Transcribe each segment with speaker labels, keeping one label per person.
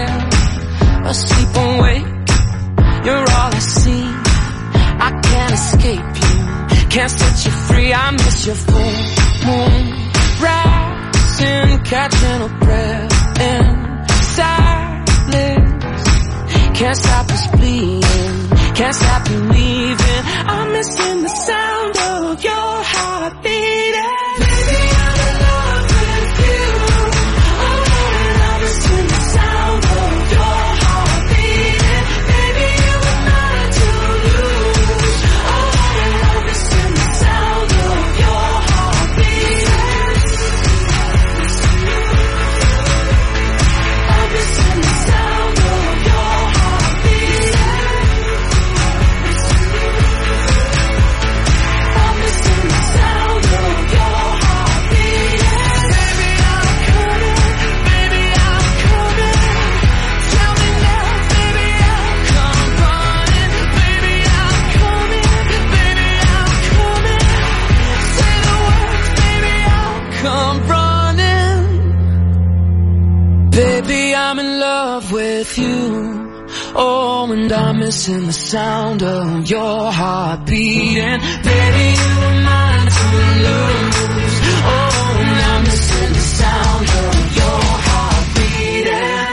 Speaker 1: asleep or awake, you're all I see. I can't escape you, can't set you free. I miss your full moon rising, catching a breath in silence. Can't stop us bleeding, can't stop you leaving. I'm missing the sound of your heart beating. Baby, I'm in love with you. Oh, I'm missing the sound of your heart beating. Baby, you were mine to lose. Oh, I'm missing the sound of your heart beating. I'm missing the sound of your heart beating. I'm missing the sound of your heart beating. Baby, I'm coming. Baby, I'm coming. Tell me now, baby, I'll come running. Baby, I'm coming. Baby, I'm coming. Say the words, baby, I'll come running. Baby, I'm in love with you. Oh, and I'm missing the sound of your heart beating. Baby, you were mine to lose. Oh, and I'm missing the sound of your heart beating.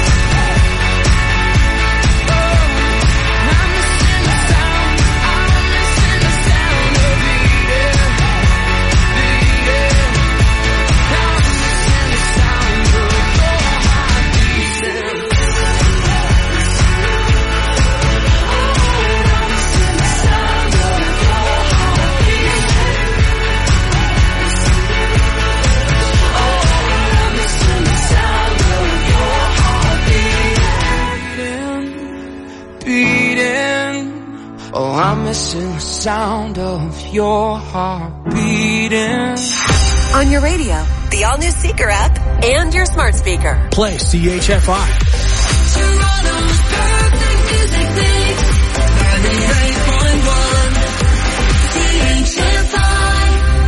Speaker 1: Oh, I'm missing the sound. I'm missing the sound of beating, beating. I'm missing the sound of your heart beating. Oh, I'm missing the sound of your heart beating.
Speaker 2: On your radio, the all-new Seeker app, and your smart speaker.
Speaker 3: Play CHFI.
Speaker 1: Toronto's perfect music mix. 98.1 CHFI.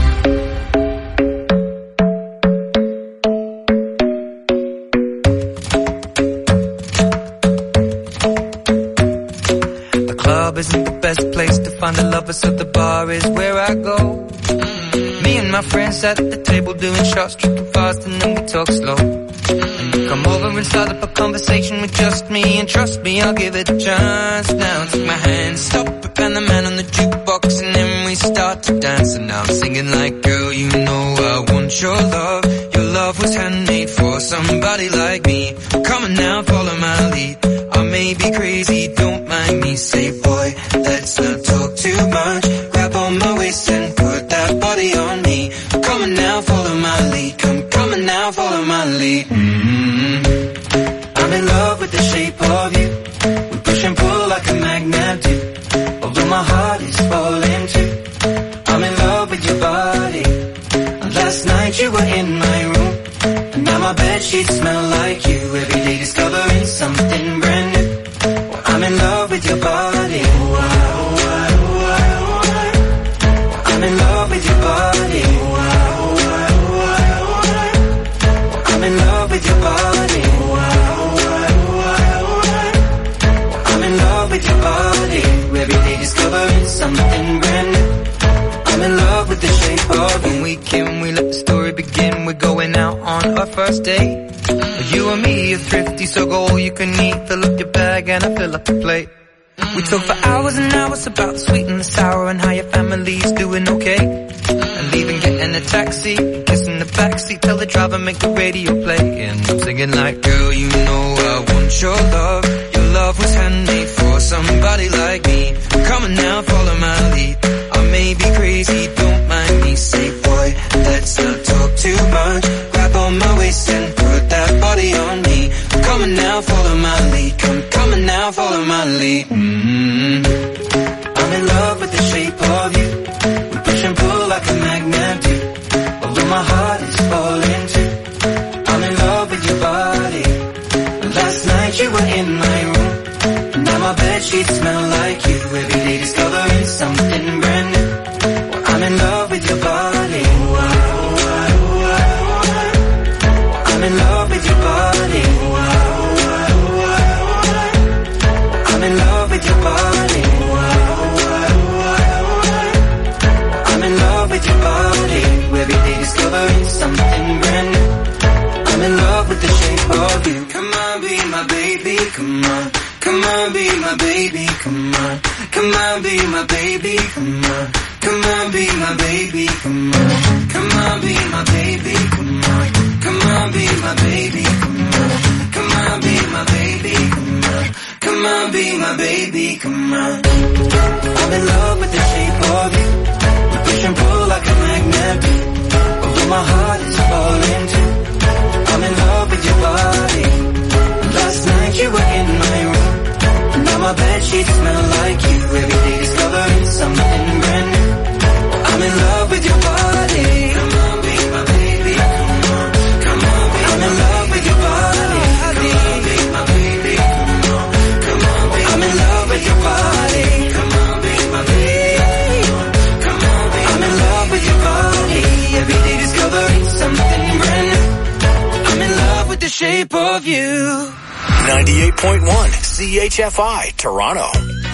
Speaker 4: The club isn't the best place to find a lover, so the bar is where I go. Me and my friends at the table doing shots, tripping fast, and then we talk slow. And you come over and start up a conversation with just me, and trust me, I'll give it a chance. Now take my hand, stop it, and the man on the jukebox, and then we start to dance. And now I'm singing like, girl, you know I want your love. Your love was handmade for somebody like me. Come on now, follow my lead. I may be crazy, don't mind me. Say, boy, let's not talk too much. Grab on my waist and put that body on me. Come on now, follow my lead. Come on now, follow my lead. I'm in love with the shape of you. We push and pull like a magnet do. Although my heart is falling too. I'm in love with your body. Last night you were in my room, and now my bedsheets smell like you. Every day discovering something brand new. I'm in love with your body. I'm in love with your body. I'm in love with your body. I'm in love with your body. Every day discovering something brand new. I'm in love with the shape of you. When we came, we let the story begin. We're going out on our first date. You and me are thrifty, so go all you can eat. Fill up your bag and I fill up the plate. We talk for hours and hours about the sweet and the sour, and how your family's doing okay. And leaving, getting a taxi, kissing the backseat, tell the driver make the radio play. And I'm singing like, girl, you know I want your love. Your love was handmade for somebody like me. Come on now, follow my lead. I may be crazy, don't mind me. Say, boy, let's not talk too much. Grab on my waist and put that body on me. Come on now, follow my lead. Come on now, follow my lead. I'm in love with the shape of you. We push and pull like a magnet do. Although my heart is falling too. I'm in love with your body. Last night you were in my room, and now my bedsheets smell like you. Every day discovering something brand new. I'm in love with your body. I'm in love with your body. baby, come on. Come on, be my baby, come on. Come on, be my baby, come on. Come on, be my baby, come on. Come on, be my baby, come on. Come on, be my baby, come on. Come on, be my baby, come on. Come on, be my baby, come on. I'm in love with the shape of you. We push and pull like a magnet do. Although my heart is falling too. I'm in love with your body. Last night you were in my room. Now my bedsheets smell like you. Every day discovering something brand new. I'm in love with your body. Come on, be my baby. Come on, come on, be I'm in love with your body. Come on, be my baby. Come on, come on, be I'm in love with your body. Come on, be my baby. Come on, be I'm in love with your body. Every day discovering something brand new. I'm in love with the shape of you.
Speaker 3: 98.1 CHFI, Toronto.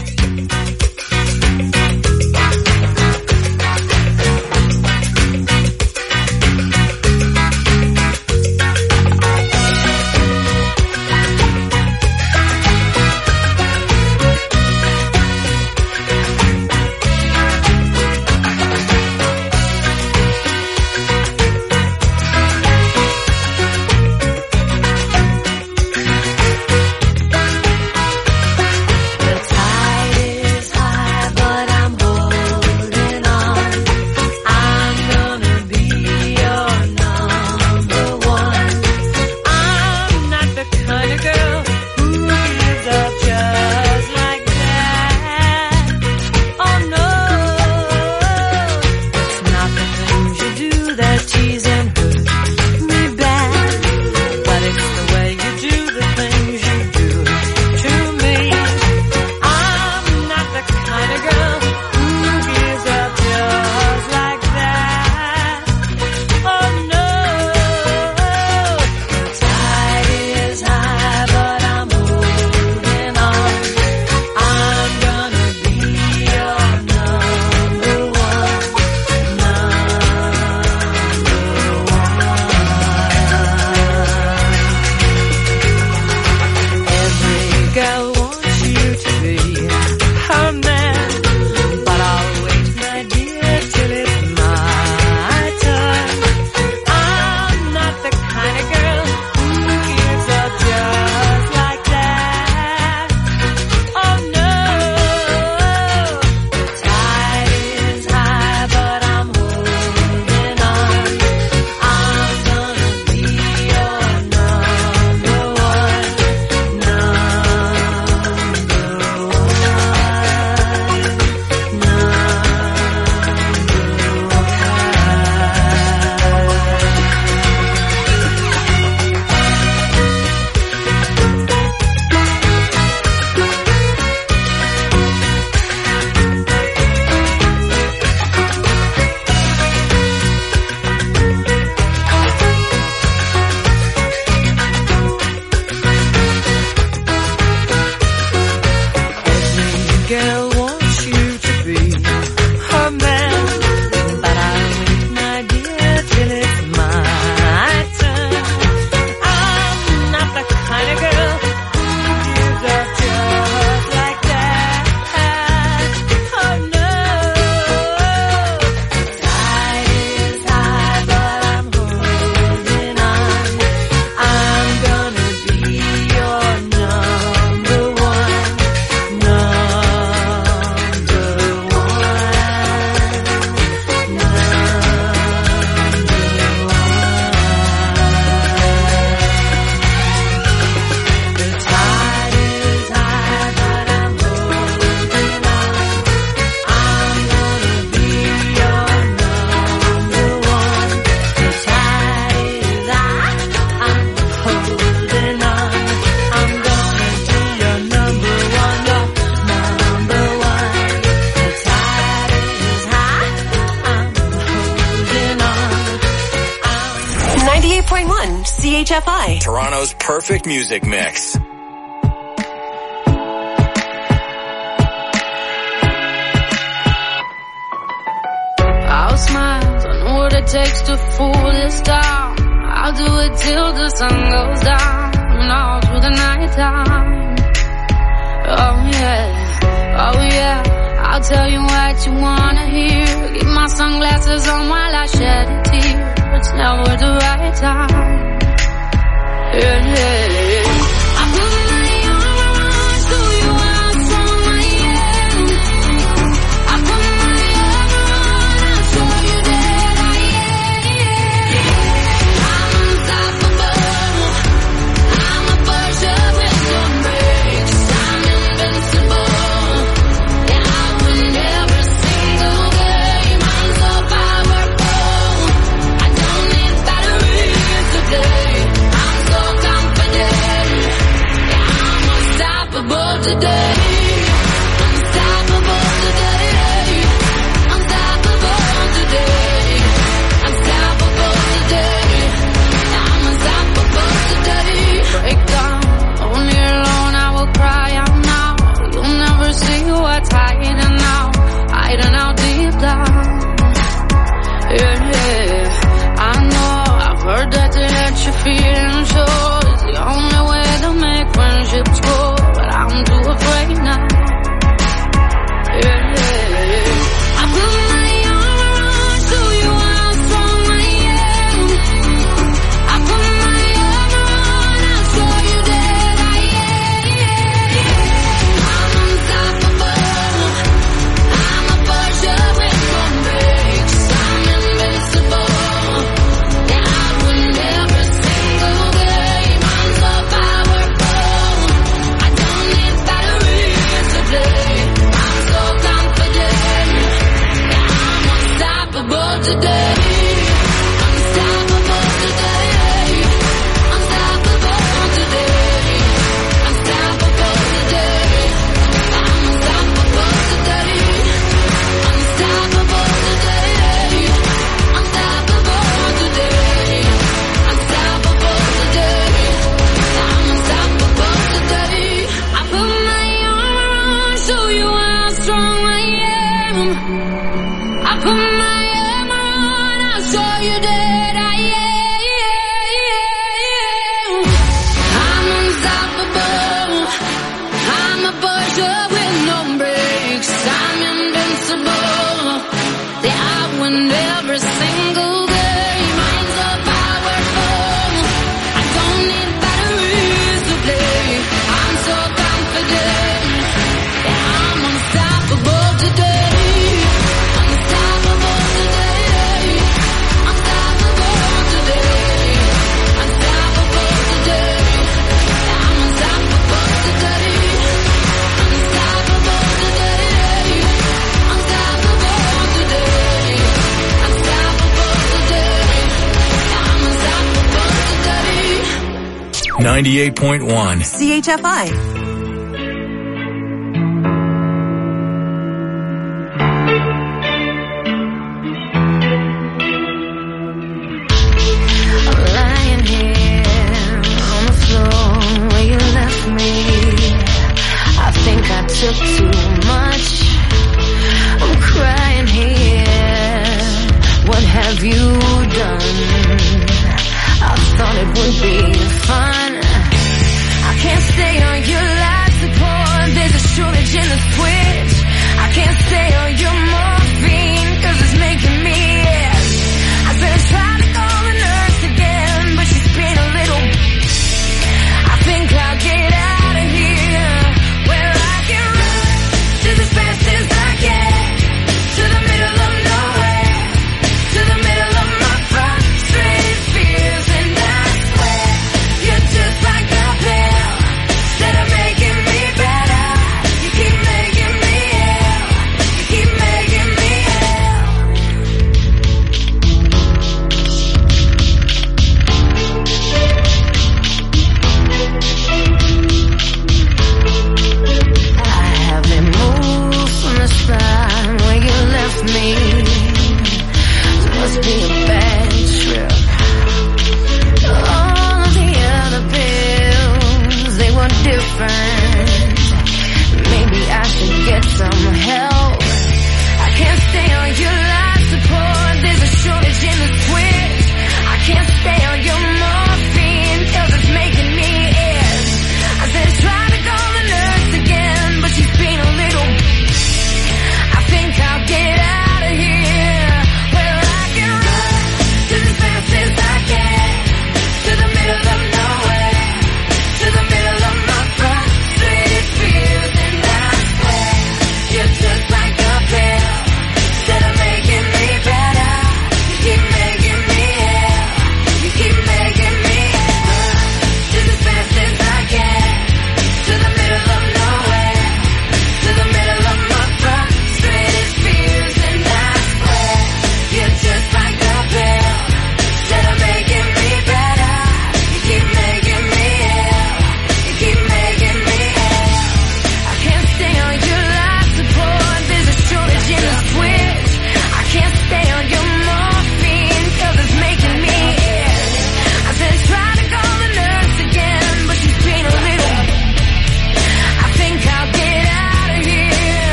Speaker 2: CHFI,
Speaker 3: Toronto's perfect music mix.
Speaker 1: I'll smile, I know what it takes to fool this town. I'll do it till the sun goes down and all through the night time.
Speaker 5: I'll tell you what you wanna hear. Keep my sunglasses on while I shed a tear. It's never the right time. Yeah, yeah. I put my arm around, show you how strong I am. I put my arm around, I'll show you that I am. I'm unstoppable. I'm a Porsche with no brakes. I'm invincible. Yeah, I win every single game. I'm so powerful. I don't need batteries to play. I'm so confident. Yeah, I'm unstoppable today. Unstoppable today. Unstoppable today. Unstoppable today. Yeah, I'm unstoppable today. Break down, only alone I will cry out now. You'll never see what's hiding out deep down. Yeah, yeah. I know, I've heard that to let you feel and show is the only way to make friendships grow, but I'm too afraid now. Yeah, yeah. I put my arm around, show you how strong I am. I put my arm around, I'll show you that I am. I'm unstoppable. I'm a Porsche with no brakes. I'm invincible. Yeah, I win every single game. I'm so powerful. I don't need batteries to play. I'm so confident. Yeah, I'm unstoppable today. Unstoppable today. Unstoppable today. Unstoppable today. I'm unstoppable today. Unstoppable today. Unstoppable today. Unstoppable today. I'm unstoppable today. I put my arm around, show you how strong I am. I put my arm around, I'll show you that I am. I'm unstoppable. I'm a Porsche with no brakes. I'm invincible. Yeah, I win every single game. I'm so powerful. I don't need batteries to play. I'm so confident. Yeah, I'm unstoppable today. Unstoppable today. Unstoppable today. Unstoppable today. Yeah, I'm unstoppable today. Unstoppable today. Unstoppable today. Unstoppable today. Yeah, I'm unstoppable today.
Speaker 3: 98.1.
Speaker 2: CHFI.
Speaker 5: I'm lying here on the floor where you left me. I think I took too much. I'm crying here. What have you done? I thought it would be fun. I can't stay on your life support. There's a shortage in the switch. I can't stay on your morphine 'cause it's making me ill. I said I tried to call the nurse again, but she's been a little. I think I'll get out of here where I can run just as fast as I can to the middle of nowhere, to the middle of my frustrated fears, and I swear you're just like a pill that are making me better. You keep making me ill. You keep making me ill. I haven't moved from the spot where you left me. It must be a bad trip. All of the other pills, they were different. Maybe I should get some help. I can't stay on your life support. There's a shortage in the switch. I can't stay on your morphine 'cause it's making me ill. I said try to call the nurse again, but she's been a little. I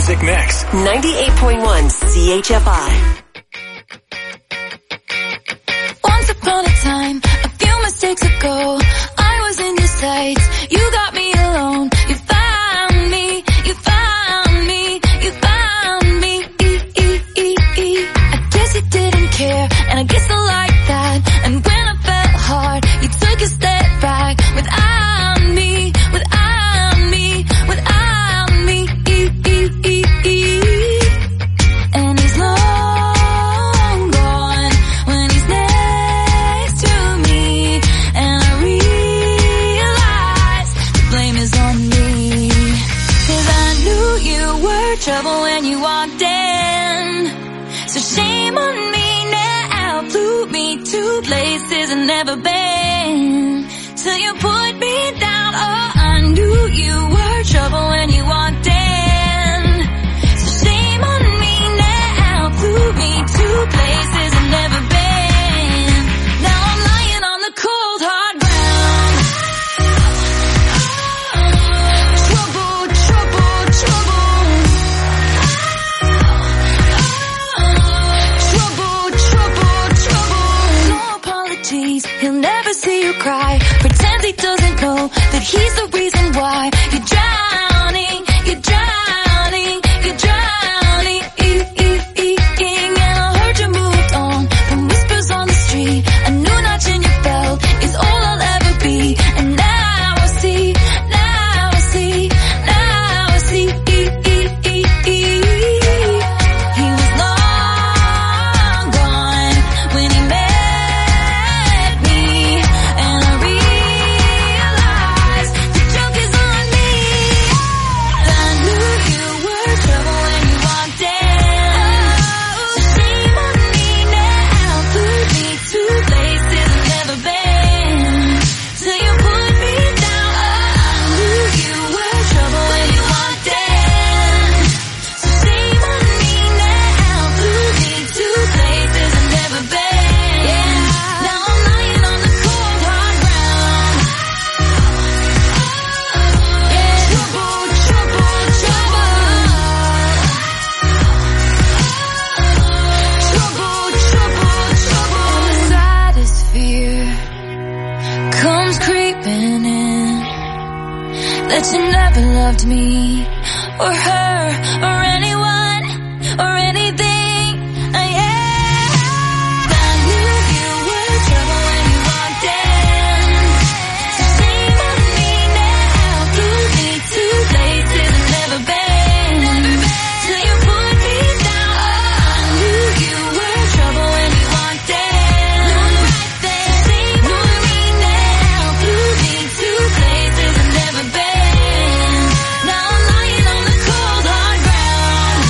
Speaker 3: music mix.
Speaker 2: 98.1 CHFI.
Speaker 5: Once upon a time, a few mistakes ago, I was in your sights. You got me alone. You found me. You found me. You found me. I guess you didn't care, and I guess I like that. And when I felt hard, you took a step back. Without me, without me, without me. And he's long gone when he's next to me, and I realize the blame is on me. 'Cause I knew you were trouble when you walked in, so shame on me now. Flew me to places I've never been, till you put me down. Oh, I knew you were trouble when you walked in, so shame on me now. Flew me to places I've never been. Now I'm lying on the cold hard ground. Trouble, trouble, trouble. Trouble, trouble, trouble. No apologies, he'll never see you cry. Pretends he doesn't know that he's the reason why you're drowning, you're drowning, you're drowning. And I heard you moved on from whispers on the street. A new notch in your belt is all I'll ever be. And now I see, now I see, now I see. He was long gone when he met me, and I realized the joke is on me. I knew you were trouble when you walked in, so shame on me now. Flew me to places I've never been, till you put me down. I knew you were trouble when you walked in, so shame on me now. Flew me to places I've never been. Now I'm lying on the cold hard ground. Trouble, trouble, trouble. Trouble, trouble, trouble. And the saddest fear comes creeping in, that you never loved me or her or anyone or anything. I knew you were trouble when you walked in, so shame on me now. Flew me to places I've never been, till you put me down. I knew you were trouble when you walked in, so shame on me now. Flew me to places I've never been. Now I'm lying on the cold hard ground.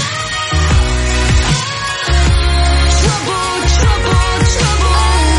Speaker 5: Trouble, trouble, trouble.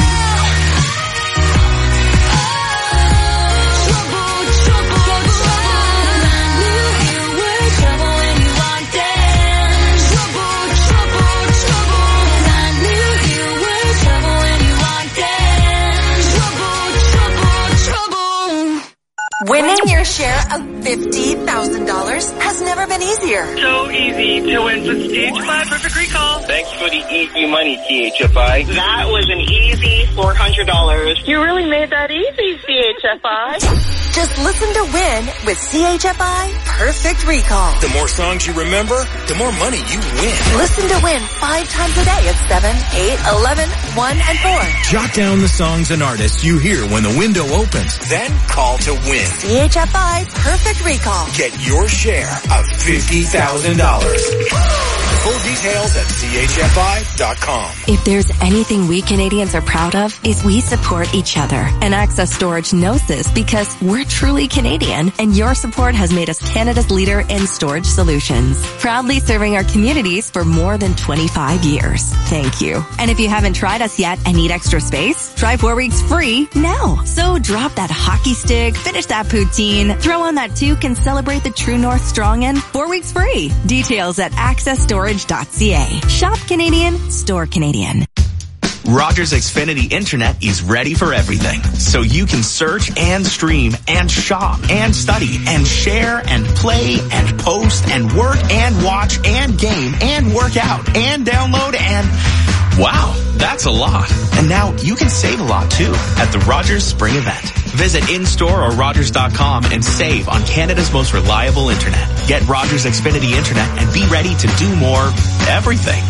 Speaker 5: Trouble, trouble, trouble. I knew you were trouble when you walked in. Trouble, trouble, trouble. I knew you were trouble when you walked in. Trouble, trouble, trouble.
Speaker 2: Winning your share of $50,000 has never been easier.
Speaker 6: So easy to win with CHFI Perfect Recall.
Speaker 7: Thanks for the easy money, CHFI.
Speaker 6: That was an easy $400. You really made that easy, CHFI.
Speaker 2: Just listen to win with CHFI Perfect Recall.
Speaker 3: The more songs you remember, the more money you win.
Speaker 2: Listen to win 5 times a day at 7, 8, 11, 1, and 4.
Speaker 3: Jot down the songs and artists you hear when the window opens. Then call to win.
Speaker 2: CHFI Perfect Recall.
Speaker 3: Get your share of $50,000. Full details at chfi.com.
Speaker 8: If there's anything we Canadians are proud of, is we support each other. And Access Storage knows this because we're truly Canadian, and your support has made us Canada's leader in storage solutions. Proudly serving our communities for more than 25 years. Thank you. And if you haven't tried us yet and need extra space, try 4 weeks free now. So drop that hockey stick, finish that poutine, throw on that toque, and celebrate the True North Strong in 4 weeks free. Details at accessstorage.ca. Shop Canadian, store Canadian.
Speaker 3: Rogers Xfinity Internet is ready for everything. So you can search and stream and shop and study and share and play and post and work and watch and game and work out and download and... Wow, that's a lot. And now you can save a lot too at the Rogers Spring Event. Visit in-store or Rogers.com and save on Canada's most reliable internet. Get Rogers Xfinity Internet and be ready to do more everything.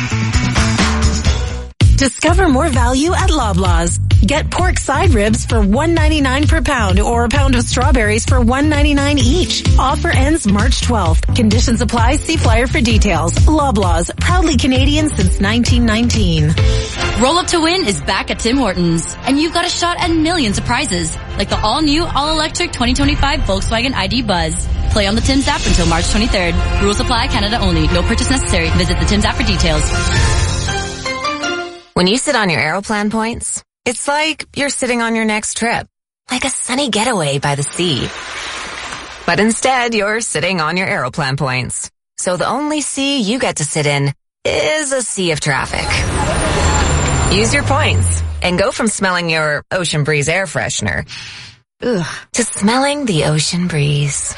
Speaker 9: Discover more value at Loblaws. Get pork side ribs for $1.99 per pound or a pound of strawberries for $1.99 each. Offer ends March 12th. Conditions apply. See flyer for details. Loblaws, proudly Canadian since 1919.
Speaker 10: Roll Up to Win is back at Tim Hortons, and you've got a shot at millions of prizes, like the all-new, all-electric 2025 Volkswagen ID Buzz. Play on the Tim's app until March 23rd. Rules apply. Canada only. No purchase necessary. Visit the Tim's app for details.
Speaker 2: When you sit on your Aeroplan points, it's like you're sitting on your next trip, like a sunny getaway by the sea. But instead, you're sitting on your Aeroplan points. So the only sea you get to sit in is a sea of traffic. Use your points and go from smelling your Ocean Breeze air freshener to smelling the ocean breeze.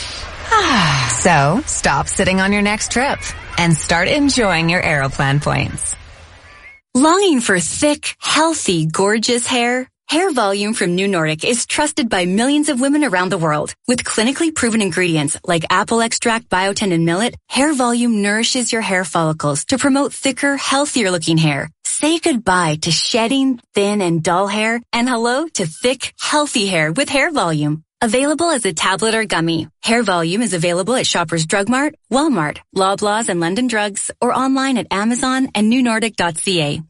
Speaker 2: So stop sitting on your next trip and start enjoying your Aeroplan points.
Speaker 11: Longing for thick, healthy, gorgeous hair? Hair Volume from New Nordic is trusted by millions of women around the world. With clinically proven ingredients like apple extract, biotin, and millet, Hair Volume nourishes your hair follicles to promote thicker, healthier looking hair. Say goodbye to shedding, thin, and dull hair, and hello to thick, healthy hair with Hair Volume. Available as a tablet or gummy. Hair Volume is available at Shoppers Drug Mart, Walmart, Loblaws, and London Drugs, or online at Amazon and newnordic.ca.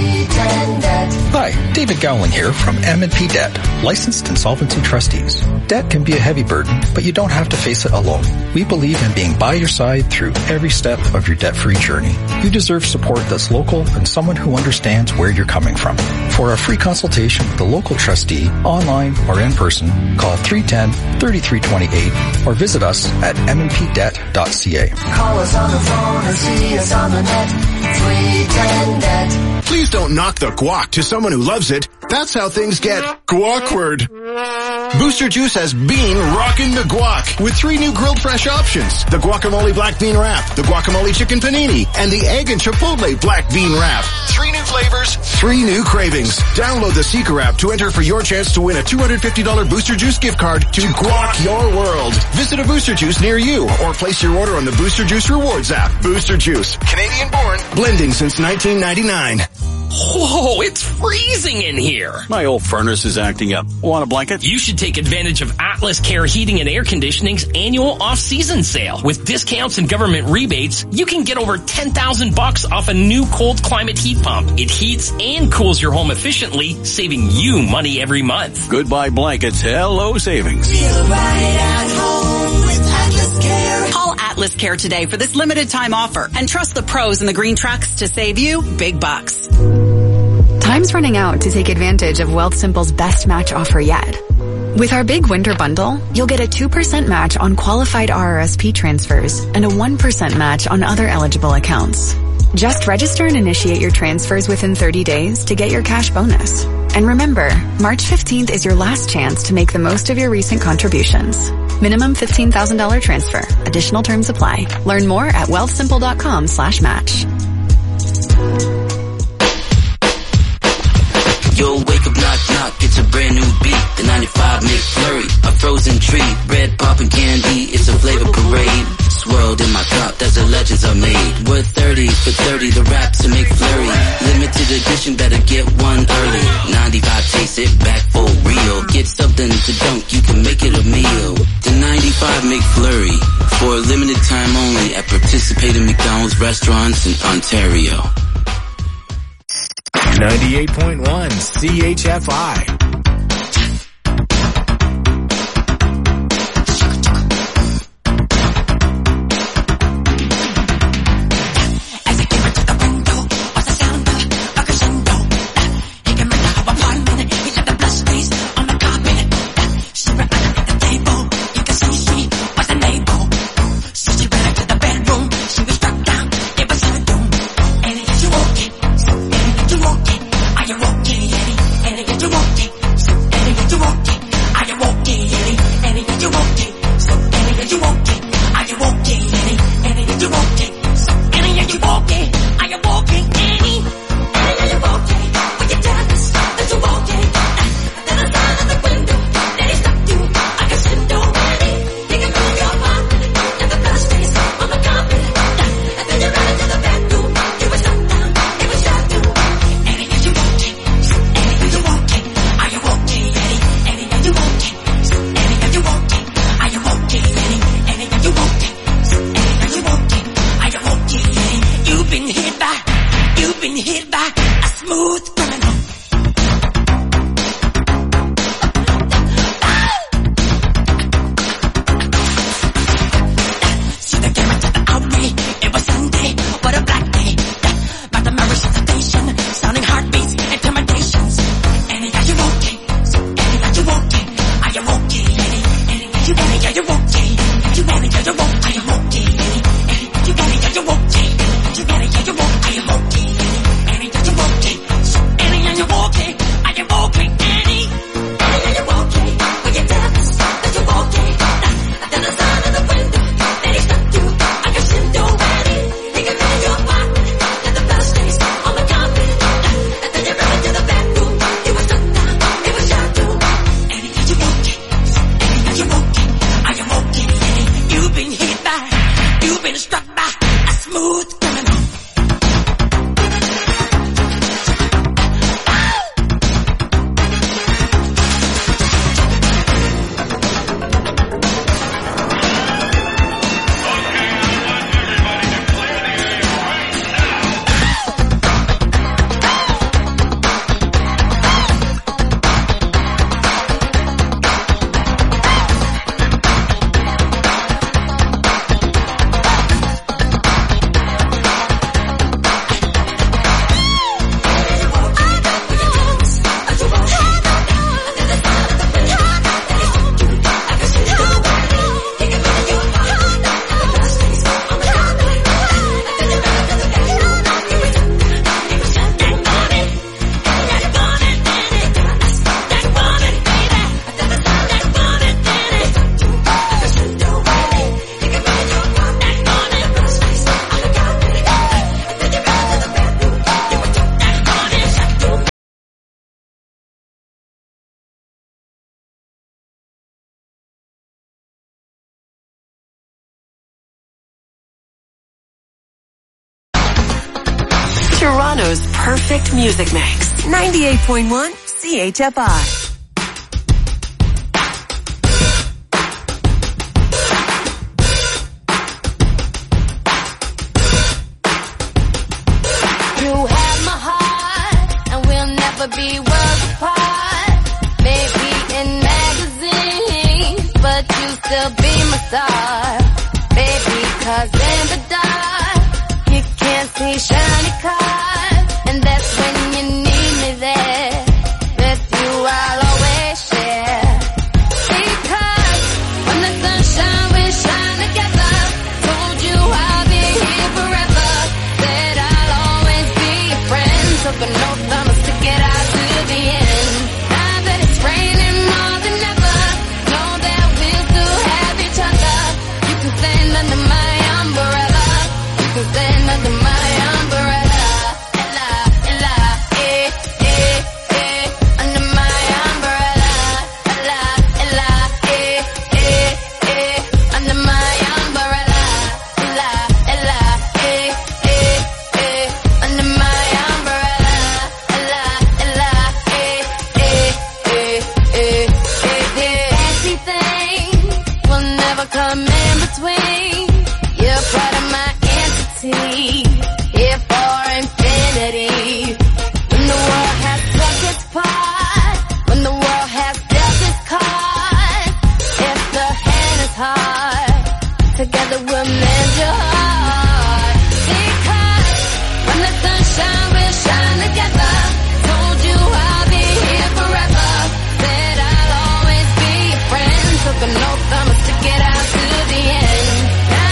Speaker 12: Hi, David Gowling here from M&P Debt, licensed insolvency trustees. Debt can be a heavy burden, but you don't have to face it alone. We believe in being by your side through every step of your debt-free journey. You deserve support that's local and someone who understands where you're coming from. For a free consultation with a local trustee, online or in person, call 310-3328 or visit us at mnpdebt.ca.
Speaker 1: Call us on the phone or see us on the net. 310-DEBT.
Speaker 13: Please don't knock the guac to someone who loves it. That's how things get guackward. Booster Juice has been rocking the guac with 3 new grilled fresh options. The guacamole black bean wrap, the guacamole chicken panini, and the egg and chipotle black bean wrap. 3 new flavors, 3 new cravings. Download the Seeker app to enter for your chance to win a $250 Booster Juice gift card to guac your world. Visit a Booster Juice near you or place your order on the Booster Juice Rewards app. Booster Juice, Canadian born, blending since 1999.
Speaker 14: Whoa, it's freezing in here.
Speaker 15: My old furnace is acting up. Want a blanket?
Speaker 14: You should take advantage of Atlas Care Heating and Air Conditioning's annual off-season sale. With discounts and government rebates, you can get over $10,000 off a new cold climate heat pump. It heats and cools your home efficiently, saving you money every month.
Speaker 15: Goodbye blankets. Hello savings.
Speaker 1: Feel right at home with Atlas Care.
Speaker 16: Call Atlas Care today for this limited time offer and trust the pros in the green trucks to save you big bucks.
Speaker 17: Time's running out to take advantage of Wealthsimple's best match offer yet. With our big winter bundle, you'll get a 2% match on qualified RRSP transfers and a 1% match on other eligible accounts. Just register and initiate your transfers within 30 days to get your cash bonus. And remember, March 15th is your last chance to make the most of your recent contributions. Minimum $15,000 transfer. Additional terms apply. Learn more at wealthsimple.com/match.
Speaker 18: Yo, wake up, knock, knock, it's a brand new beat. The 95 McFlurry, a frozen treat. Red poppin' candy, it's a flavor parade. Swirled in my cup, that's the legends are made. Worth 30 for 30, the raps to McFlurry. Limited edition, better get one early. 95, taste it back for real. Get something to dunk, you can make it a meal. The 95 McFlurry, for a limited time only at participating McDonald's restaurants in Ontario.
Speaker 3: 98.1 CHFI.
Speaker 1: Walking.
Speaker 19: perfect music mix. 98.1 CHFI.
Speaker 5: Be worlds apart, maybe in magazines, but you still be my star, baby, 'cause in the dark, you can't see shiny cars, and that's when you need me there, with you I'll always share, because when the sunshine we shine together, told you I'll be here forever, said I'll always be your friend, took an oath I'ma stick it out to the end. Now that it's raining more than ever, know that we'll still have each other. You can stand under my umbrella. You can stand under my umbrella. Ella, Ella, eh, eh, eh, under my umbrella. Ella, Ella, eh, eh, eh, under my umbrella. Ella, Ella, eh, eh, eh, under my umbrella. Ella, Ella, eh, eh, eh, eh, eh, eh. Fancy things will never come in between. You're part of my entity, here for infinity. When the world has took its part, when the world has dealt its cards, if the hand is hard, together we'll mend your heart. Because when the sunshine will shine together, told you I'll be here forever, said I'll always be your friend, took an oath I'ma stick it out to the end. Now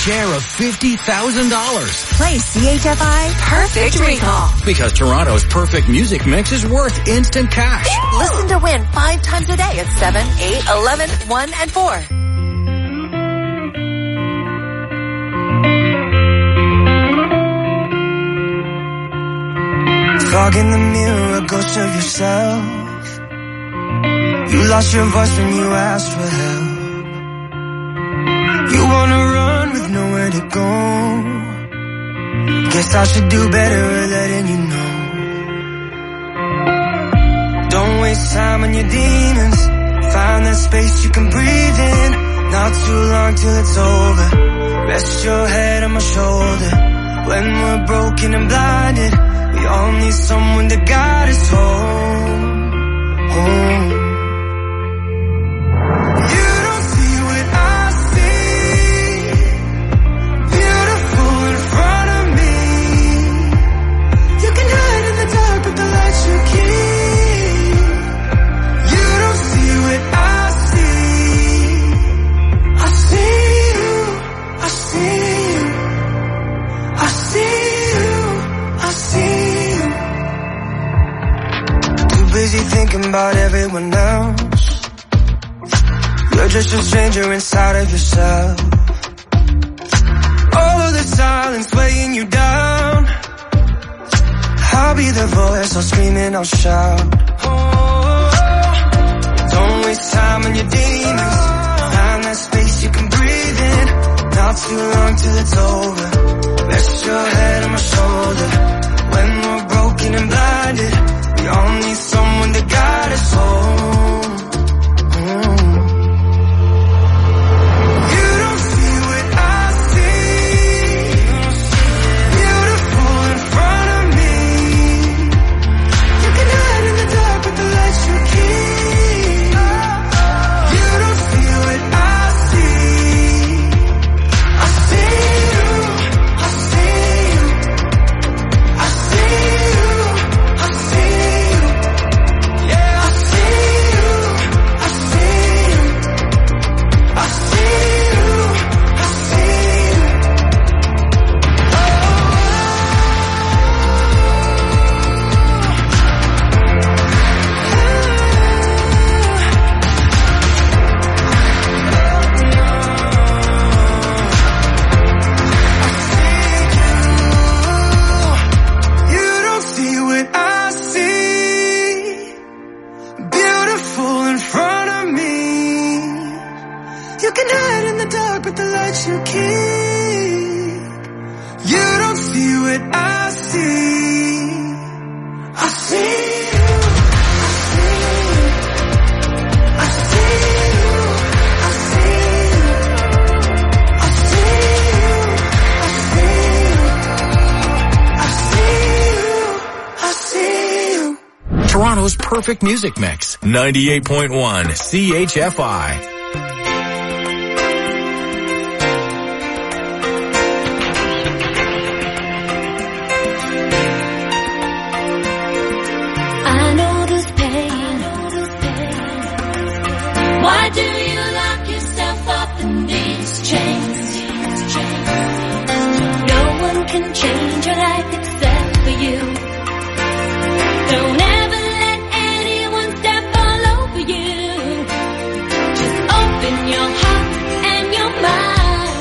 Speaker 20: share of $50,000.
Speaker 19: Play CHFI Perfect Recall.
Speaker 20: Because Toronto's perfect music mix is worth instant cash.
Speaker 19: Listen to win 5 times a day at 7, 8, 11, 1, and 4.
Speaker 4: Fog in the mirror, a ghost of yourself. You lost your voice when you asked for help. You wanna run with nowhere to go. Guess I should do better at letting you know. Don't waste time on your demons. Find that space you can breathe in. Not too long till it's over. Rest your head on my shoulder. When we're broken and blinded, we all need someone to guide us home. Home. You don't see what I see. Beautiful in front of me. You can hide in the dark with the lights you keep. You don't see what I see. I see you. I see you. I see you. I see you. Too busy thinking about everyone else. You're just a stranger inside of yourself. All of the silence weighing you down. I'll be the voice, I'll scream and I'll shout. Oh, don't waste time on your demons. Find that space you can breathe in. Not too long till it's over. Rest your head on my shoulder. When we're broken and blinded, we all need someone to guide us home. You don't see what I see. Beautiful in front of me. You can hide in the dark with the lights you keep. You don't see what I see. I see you. I see you. I see you. I see you. Yeah, I see you. I see you. I see you. I see you. You don't see what I see. Beautiful in front of me. You can hide in the dark with the lights you keep. You don't see what I see. I see you. I see you. I see you. I see you. I see you. I see you.
Speaker 20: Toronto's perfect music mix. 98.1 CHFI.
Speaker 5: I know this pain. Why do you lock yourself up in these chains? No one can change your life except for you. Don't ever let anyone step all over you. Just open your heart and your mind.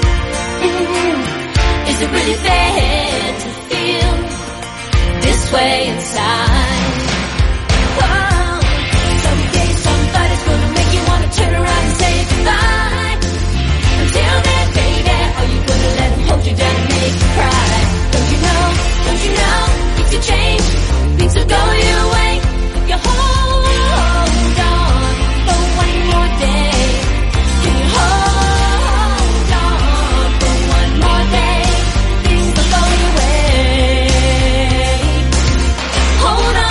Speaker 5: Is it really fair to feel this way inside? Whoa. Someday somebody's gonna make you wanna turn around and say goodbye. Until then, baby, are you gonna let them hold you down and make you cry? Don't you know, things will change, things will go your way. If you hold on for one more day, can you hold on for one more day? Things will go your way. Hold on.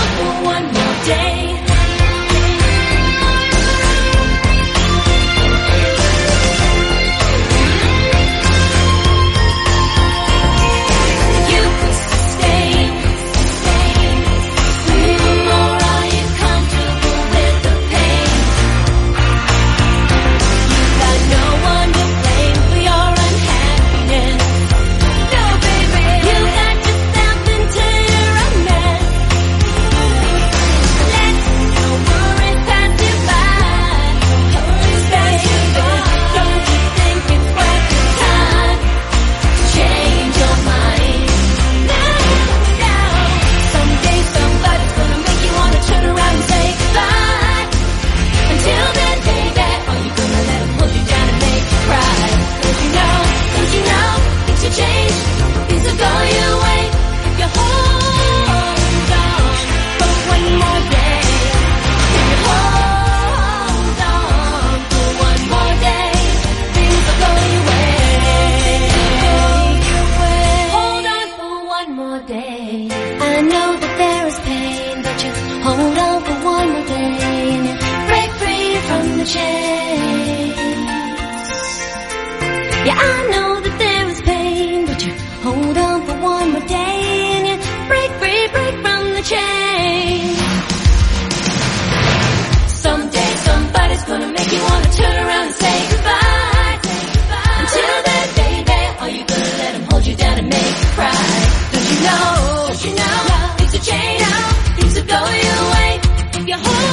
Speaker 5: I know that there is pain, but you hold on for one more day and you break free from the chains. Yeah, I know that there is pain, but you hold on for one more day and you break free from the chains. Someday somebody's gonna make you wanna turn around and say goodbye. Until then, baby, are you gonna let him hold you down and make you cry? Don't you know, things will change, things will go your way if you hold on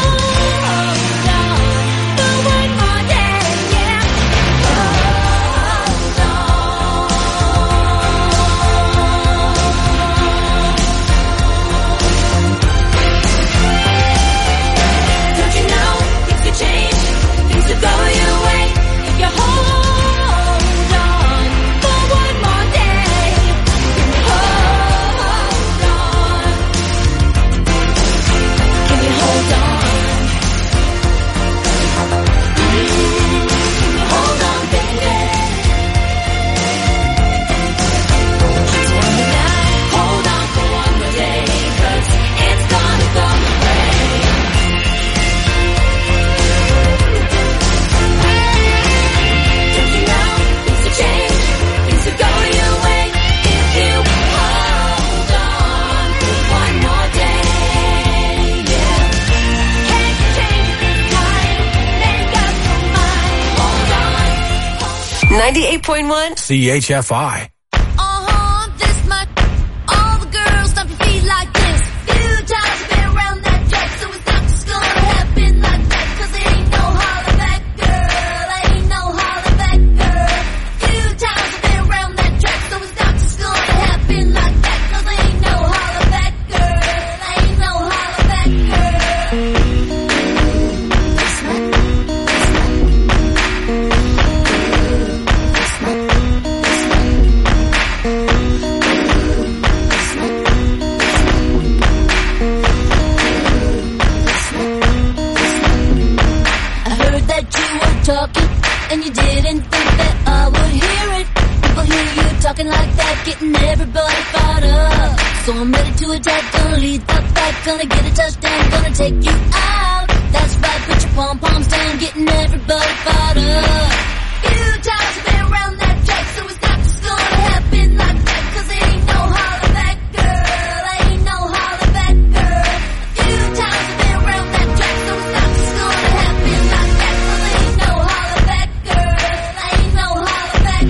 Speaker 5: for one more day, yeah. Hold on. Don't you know, things will change, things will go your way if you hold on for one more day. Hold on. Can you hold on? Can you hold on, baby? Hold on for one more day, 'cause it's gonna go away. Don't you know, things will change, things will go your way if you hold on for one more day, yeah. Can't you change this time? Make up your mind. Hold on.
Speaker 21: 98.1
Speaker 20: CHFI.
Speaker 5: This much. All the girls stomp your feet like this. Few times I've been around that track, so it's not just gonna happen like that. 'Cause it ain't no holler back, girl. Ain't no holler back, girl. Few times I've been around that track, so it's not just gonna happen like that. 'Cause it ain't no holler back, girl. Ain't no holler back, girl. I heard that you were talking, and you didn't think that I would hear it. People hear you talking like that, getting everybody fired up. So I'm ready to attack, gonna lead the fight, gonna get a touchdown, gonna take you out. That's right, put your pom-poms down, getting everybody fired up. Few times I've been around that track, so it's not just gonna happen like that. 'Cause it ain't no holler back, girl. Ain't no holler back, girl. Few times I've been around that track, so it's not just gonna happen like that. 'Cause it ain't no holler back, girl. Ain't no holler back,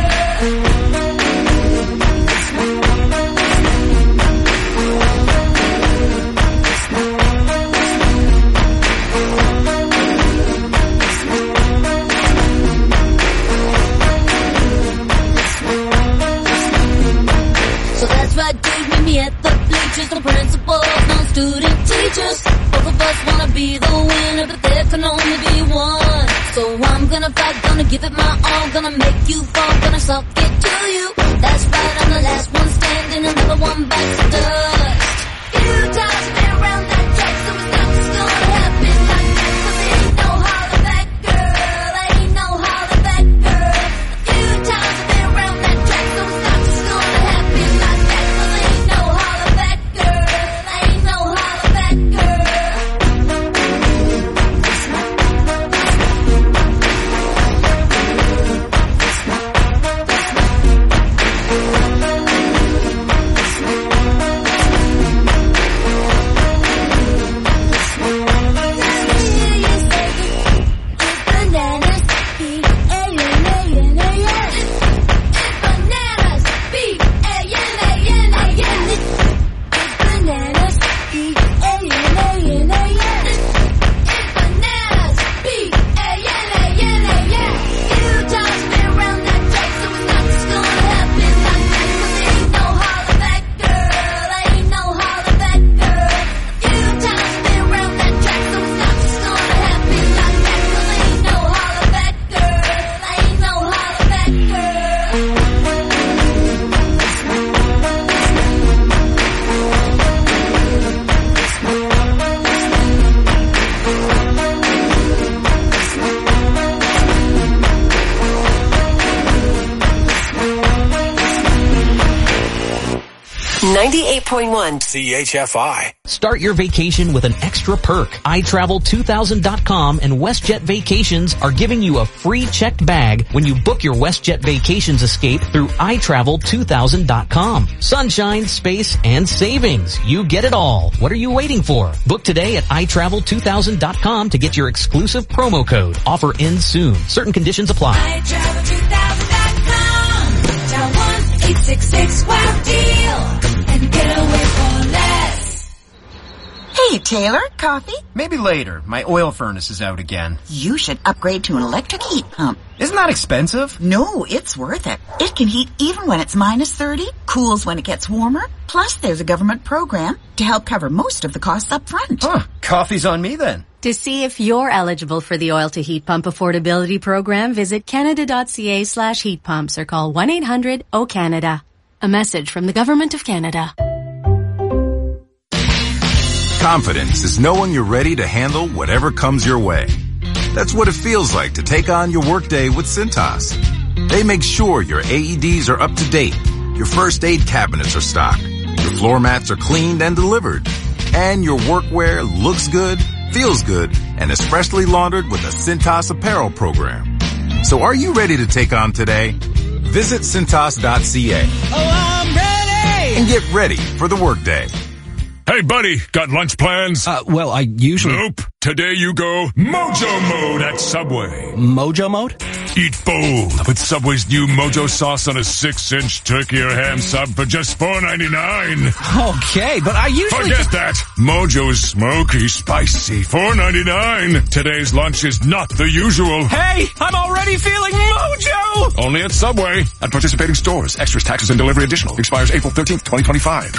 Speaker 5: So that's right, dude, meet me at the bleachers. No principals, no student teachers. Both of us wanna be the winner, but there can only be one. So I'm gonna fight, gonna give it my all, gonna make you fall, gonna suck it to you. That's right, I'm the last one standing, another one bites the dust. Few times I've been around that track, so it's not just gonna happen like that. 'Cause it ain't no holler back, girl. Ain't no holler back, girl. Few times I've been around that track, so it's not just gonna happen like that. 'Cause it ain't no holler back, girl. Ain't no holler back, girl.
Speaker 21: 98.1
Speaker 15: CHFI.
Speaker 7: Start your vacation with an extra perk. iTravel2000.com and WestJet Vacations are giving you a free checked bag when you book your WestJet Vacations escape through iTravel2000.com. Sunshine, space, and savings. You get it all. What are you waiting for? Book today at iTravel2000.com to get your exclusive promo code. Offer ends soon. Certain conditions apply.
Speaker 5: iTravel2000.com. Dial 1-866-WOW-DEAL and get away for less.
Speaker 22: Hey, Taylor, coffee?
Speaker 23: Maybe later. My oil furnace is out again.
Speaker 22: You should upgrade to an electric heat pump.
Speaker 23: Isn't that expensive?
Speaker 22: No, it's worth it. It can heat even when it's minus 30, cools when it gets warmer. Plus, there's a government program to help cover most of the costs up front.
Speaker 23: Huh, coffee's on me then.
Speaker 24: To see if you're eligible for the Oil to Heat Pump Affordability Program, visit canada.ca/heat pumps or call 1-800-O-CANADA. A message from the Government of Canada.
Speaker 25: Confidence is knowing you're ready to handle whatever comes your way. That's what it feels like to take on your workday with Cintas. They make sure your AEDs are up to date, your first aid cabinets are stocked, your floor mats are cleaned and delivered, and your workwear looks good, feels good, and is freshly laundered with a Cintas apparel program. So are you ready to take on today? Visit Cintas.ca.
Speaker 26: Oh, I'm ready!
Speaker 25: And get ready for the workday.
Speaker 27: Hey, buddy, got lunch plans?
Speaker 28: Well, I usually...
Speaker 27: Nope. Today you go Mojo Mode at Subway.
Speaker 28: Mojo Mode?
Speaker 27: Eat bold with Subway's new Mojo sauce on a 6-inch turkey or ham sub for just $4.99.
Speaker 28: Okay, but I usually...
Speaker 27: Forget that. Mojo's smoky, spicy, $4.99. Today's lunch is not the usual.
Speaker 28: Hey, I'm already feeling Mojo!
Speaker 27: Only at Subway. At participating stores. Extras, taxes, and delivery additional. Expires April 13th, 2025.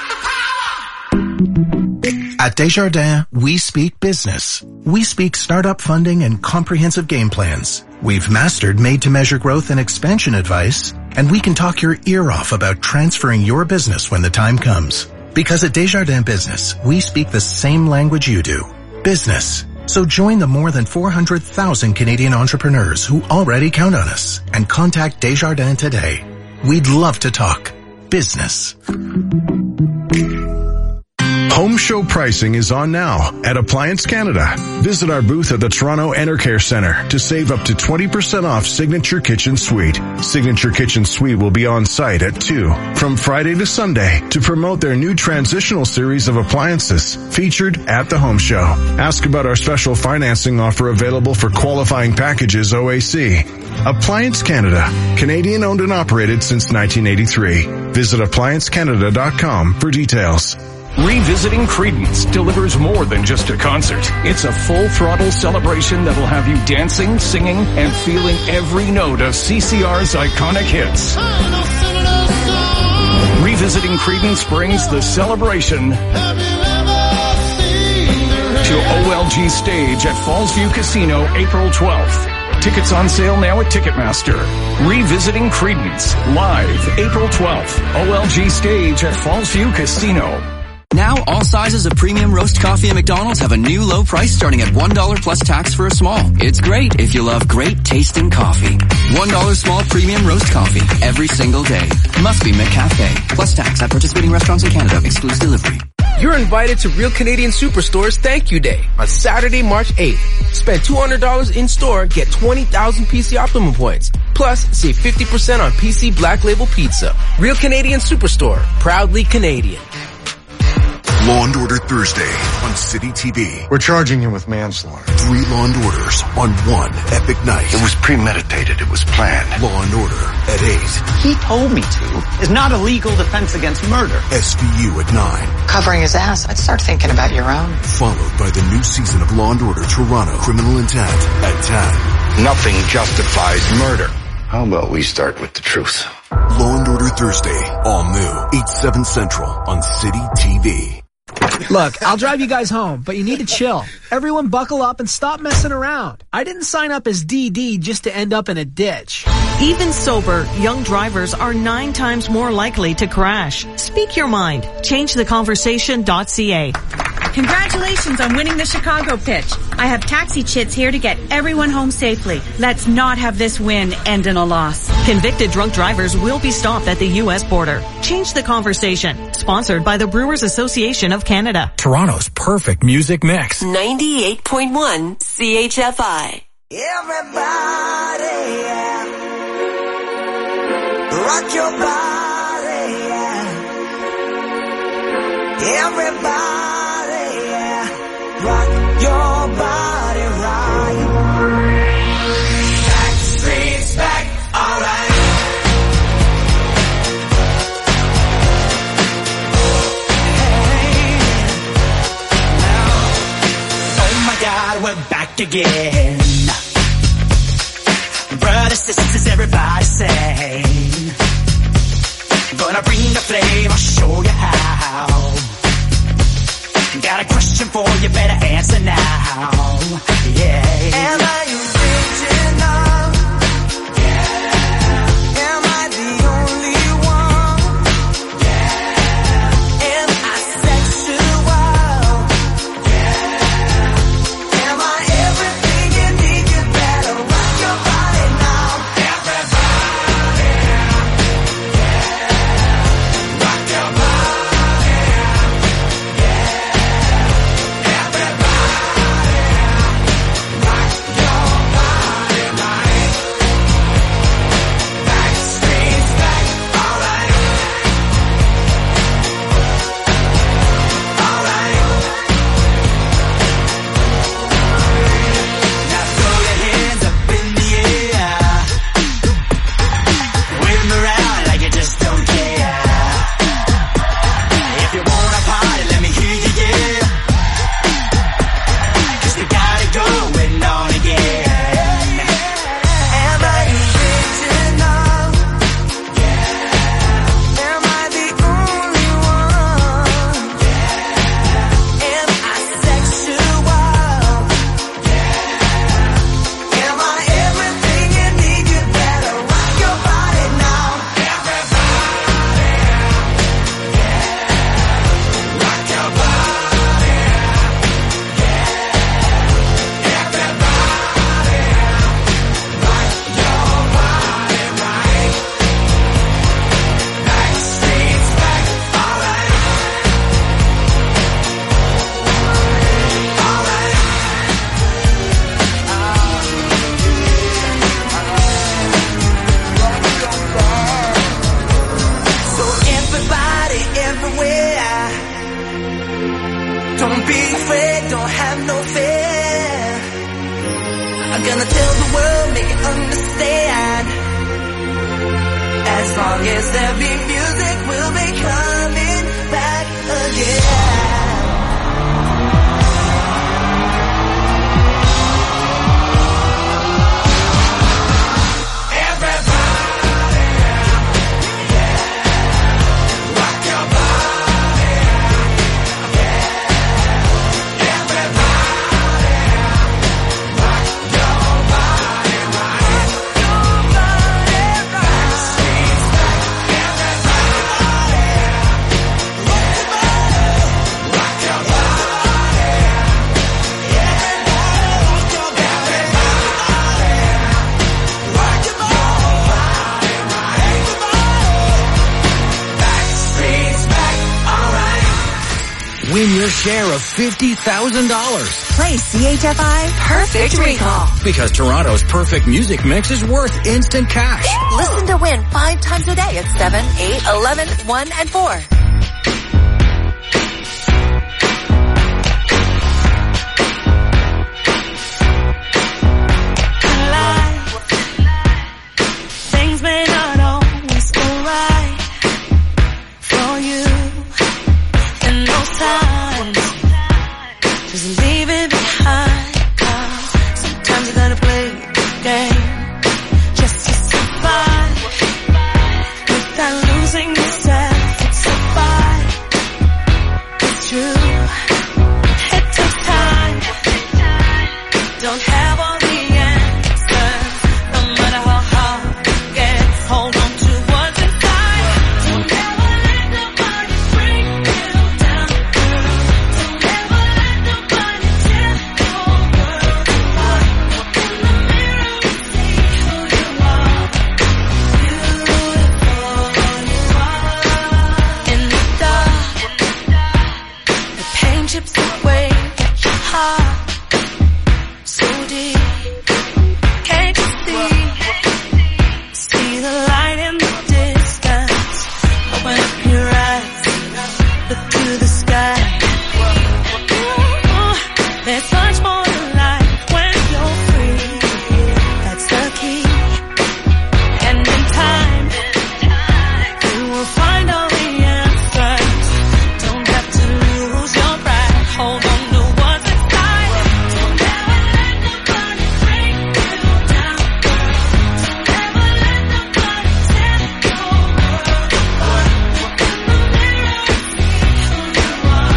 Speaker 29: At Desjardins, we speak business. We speak startup funding and comprehensive game plans. We've mastered made-to-measure growth and expansion advice, and we can talk your ear off about transferring your business when the time comes. Because at Desjardins Business, we speak the same language you do. Business. So join the more than 400,000 Canadian entrepreneurs who already count on us and contact Desjardins today. We'd love to talk business.
Speaker 13: Home show pricing is on now at Appliance Canada. Visit our booth at the Toronto Enercare Centre to save up to 20% off Signature Kitchen Suite. Signature Kitchen Suite will be on site at 2 from Friday to Sunday to promote their new transitional series of appliances featured at the home show. Ask about our special financing offer available for qualifying packages OAC. Appliance Canada, Canadian owned and operated since 1983. Visit appliancecanada.com for details.
Speaker 30: Revisiting Creedence delivers more than just a concert. It's a full-throttle celebration that will have you dancing, singing, and feeling every note of CCR's iconic hits. Revisiting Creedence brings the celebration to OLG Stage at Fallsview Casino April 12th. Tickets on sale now at Ticketmaster. Revisiting Creedence, live April 12th. OLG Stage at Fallsview Casino.
Speaker 31: Now, all sizes of premium roast coffee at McDonald's have a new low price starting at $1 plus tax for a small. It's great if you love great tasting coffee. $1 small premium roast coffee every single day. Must be McCafe. Plus tax at participating restaurants in Canada. Excludes delivery.
Speaker 32: You're invited to Real Canadian Superstore's Thank You Day on Saturday, March 8th. Spend $200 in store, get 20,000 PC Optimum points. Plus, save 50% on PC Black Label Pizza. Real Canadian Superstore. Proudly Canadian.
Speaker 33: Law & Order Thursday on City TV.
Speaker 34: We're charging him with manslaughter.
Speaker 33: 3 Law & Orders on one epic night.
Speaker 34: It was premeditated. It was planned.
Speaker 33: Law & Order at 8.
Speaker 35: He told me to is not a legal defense against murder.
Speaker 33: SVU at 9.
Speaker 36: Covering his ass. I'd start thinking about your own.
Speaker 33: Followed by the new season of Law & Order Toronto Criminal Intent at 10.
Speaker 34: Nothing justifies murder. How about we start with the truth?
Speaker 33: Law & Order Thursday, all new, 8/7 Central on City TV.
Speaker 37: Look, I'll drive you guys home, but you need to chill. Everyone buckle up and stop messing around. I didn't sign up as DD just to end up in a ditch.
Speaker 38: Even sober, young drivers are 9 times more likely to crash. Speak your mind. ChangeTheConversation.ca.
Speaker 1: Congratulations on winning the Chicago pitch. I have taxi chits here to get everyone home safely. Let's not have this win end in a loss.
Speaker 38: Convicted drunk drivers will be stopped at the U.S. border. Change the conversation. Sponsored by the Brewers Association of Canada.
Speaker 2: Toronto's perfect music mix.
Speaker 3: 98.1 CHFI.
Speaker 4: Everybody, yeah. Rock your body, yeah. Everybody, yeah. Rock your body right. Back streets back, alright. Hey, now, oh my God, we're back again. Brothers, sisters, everybody sing. Gonna bring the flame, I'll show you how. Got a question for you, better answer now. Yeah. Am I original? Yeah. Am I the only one? Yeah. Am I sexual? Yeah. Am I everything you need? You better rock your body now. Everybody, yeah. Rock your body, yeah. Everybody, rock your body right. Backstreet's back, alright. Alright. Now throw your hands up in the air. Wave them around like you just don't care. If you wanna party, let me hear you, yeah. 'Cause we got it going on again. Am I original? Yeah. Am I the only one? Yeah. Am I sexual? Yeah. Am I everything you need? You better rock your body now. Everybody, yeah. Rock your body, yeah. Everybody, rock your body right. Backstreet's back, alright. Alright. So everybody, everywhere, don't be afraid, don't have no fear. I'm gonna tell the world, make it understand. As long as there be music, we'll be coming back again. Everybody, yeah. Rock your body, yeah. Everybody, rock your body right. Backstreet's back, everybody, rock your body, yeah. Rock your body, rock your body right. Backstreet's back, alright.
Speaker 2: Win your share of $50,000.
Speaker 22: Play CHFI Perfect Recall.
Speaker 2: Because Toronto's perfect music mix is worth instant cash.
Speaker 3: Listen to win 5 times a day at 7, 8, 11, 1, and 4.
Speaker 4: Things may not always go right for you in those times. Just leave it behind. 'Cause sometimes you gotta play the game just to survive without losing yourself. It's a fight. to the sky. There's much more to life when you're free. That's the key. And in time, you will find all the answers. Don't have to lose your pride. Hold on to what's inside. Don't ever let nobody break you down. Don't ever let nobody tear your world apart. Look in the mirror and see who you are.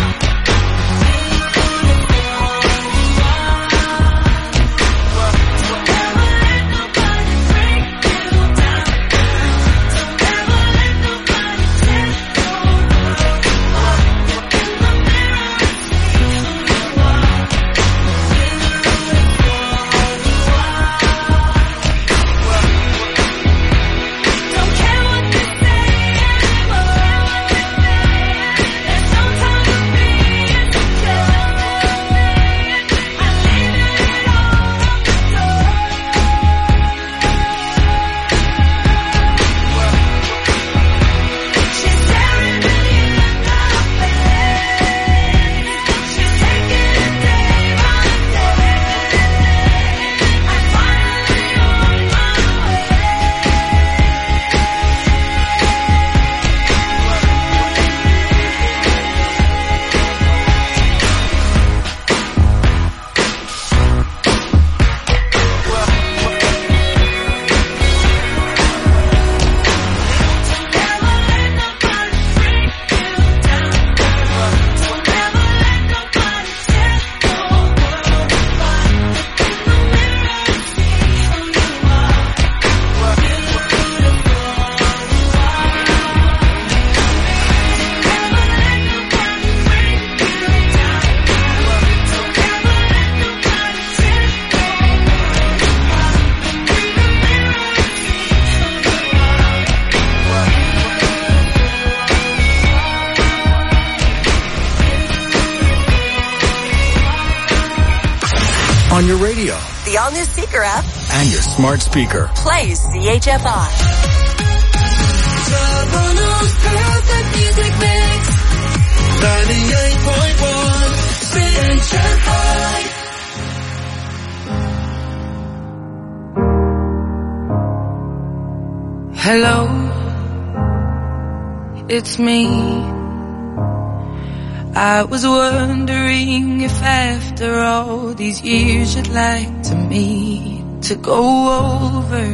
Speaker 2: On your radio.
Speaker 3: The all-new Seeker app.
Speaker 2: And your smart speaker.
Speaker 3: Plays CHFI.
Speaker 4: Toronto's perfect music mix. 98.1 CHFI.
Speaker 5: Hello, it's me. I was wondering if after all these years you'd like to meet to go over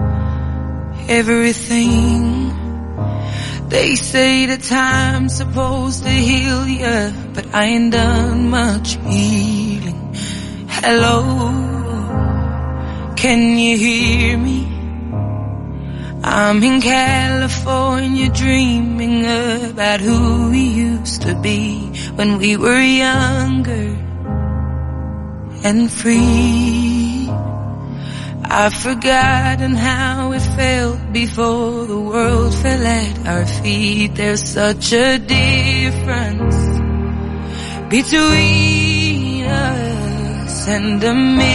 Speaker 5: everything. They say that time's supposed to heal ya, but I ain't done much healing. Hello, can you hear me? I'm in California dreaming about who we used to be when we were younger and free. I've forgotten how it felt before the world fell at our feet. There's such a difference between us and a million.